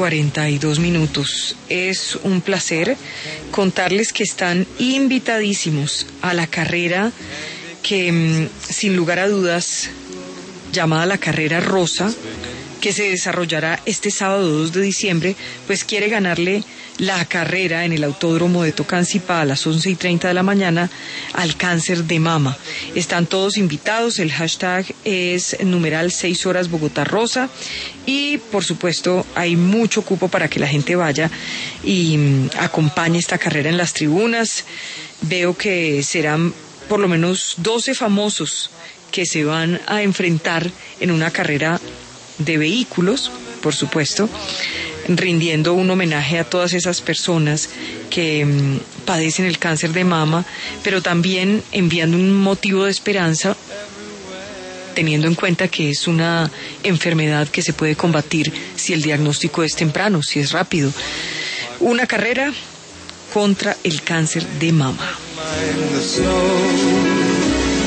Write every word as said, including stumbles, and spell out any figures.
cuarenta y dos minutos. Es un placer contarles que están invitadísimos a la carrera que, sin lugar a dudas, llamada la Carrera Rosa, que se desarrollará este sábado dos de diciembre, pues quiere ganarle la carrera en el Autódromo de Tocancipá a las once y treinta de la mañana al cáncer de mama. Están todos invitados, el hashtag es numeral seis horas Bogotá Rosa y por supuesto hay mucho cupo para que la gente vaya y mm, acompañe esta carrera en las tribunas. Veo que serán por lo menos doce famosos que se van a enfrentar en una carrera de vehículos, por supuesto, rindiendo un homenaje a todas esas personas que mmm, padecen el cáncer de mama, pero también enviando un motivo de esperanza, teniendo en cuenta que es una enfermedad que se puede combatir si el diagnóstico es temprano, si es rápido. Una carrera contra el cáncer de mama.